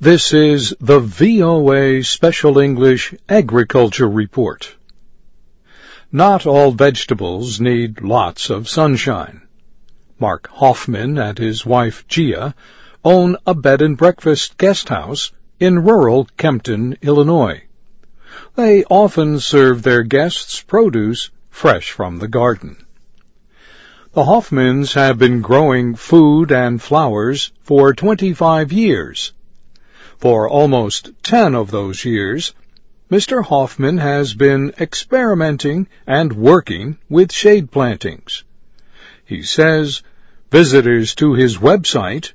This is the VOA Special English Agriculture Report. Not all vegetables need lots of sunshine. Mark Hoffman and his wife Gia own a bed and breakfast guest house in rural Kempton, Illinois. They often serve their guests produce fresh from the garden. The Hoffmans have been growing food and flowers for 25 years. For almost 10 of those years, Mr. Hoffman has been experimenting and working with shade plantings. He says visitors to his website,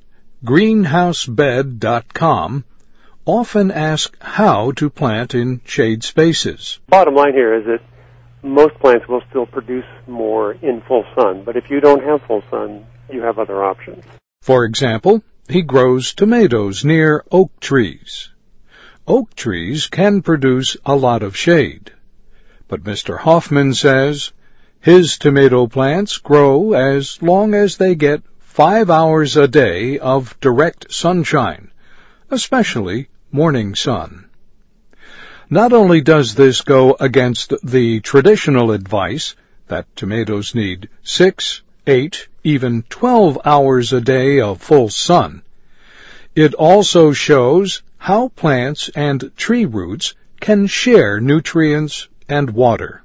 greenhousebed.com, often ask how to plant in shade spaces. Bottom line here is that most plants will still produce more in full sun, but if you don't have full sun, you have other options. For example, he grows tomatoes near oak trees. Oak trees can produce a lot of shade, but Mr. Hoffman says his tomato plants grow as long as they get 5 hours a day of direct sunshine, especially morning sun. Not only does this go against the traditional advice that tomatoes need 6, 8, even 12 hours a day of full sun, it also shows how plants and tree roots can share nutrients and water.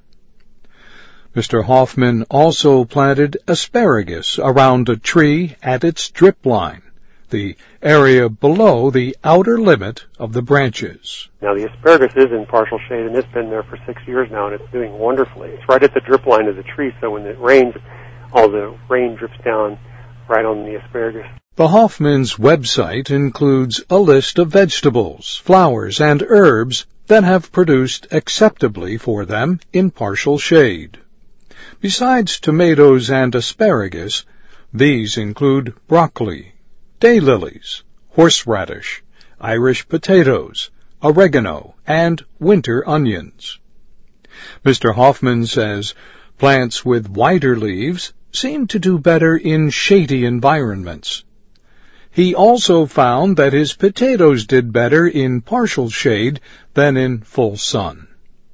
Mr. Hoffman also planted asparagus around a tree at its drip line, the area below the outer limit of the branches. Now the asparagus is in partial shade, and it's been there for 6 years now, and it's doing wonderfully. It's right at the drip line of the tree, so when it rains, all the rain drips down right on the asparagus. The Hoffmans' website includes a list of vegetables, flowers, and herbs that have produced acceptably for them in partial shade. Besides tomatoes and asparagus, these include broccoli, daylilies, horseradish, Irish potatoes, oregano, and winter onions. Mr. Hoffman says plants with wider leaves seem to do better in shady environments. He also found that his potatoes did better in partial shade than in full sun.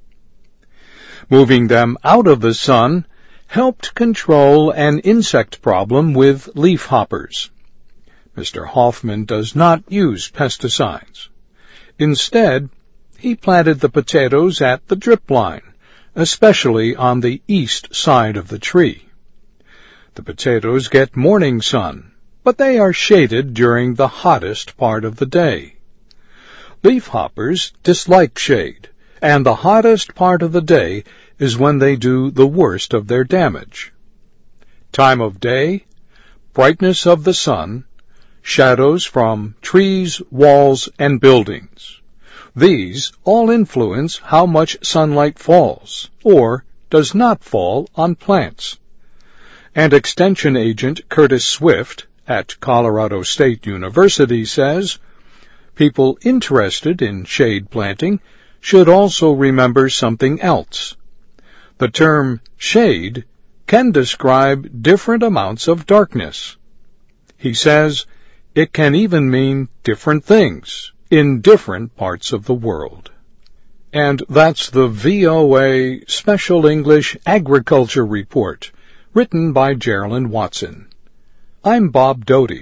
Moving them out of the sun helped control an insect problem with leafhoppers. Mr. Hoffman does not use pesticides. Instead, he planted the potatoes at the drip line, especially on the east side of the tree. The potatoes get morning sun, but they are shaded during the hottest part of the day. Leafhoppers dislike shade, and the hottest part of the day is when they do the worst of their damage. Time of day, brightness of the sun, shadows from trees, walls, and buildings. These all influence how much sunlight falls, or does not fall, on plants. And Extension Agent Curtis Swift at Colorado State University says people interested in shade planting should also remember something else. The term shade can describe different amounts of darkness. He says it can even mean different things in different parts of the world. And that's the VOA Special English Agriculture Report, written by Geraldine Watson. I'm Bob Doty.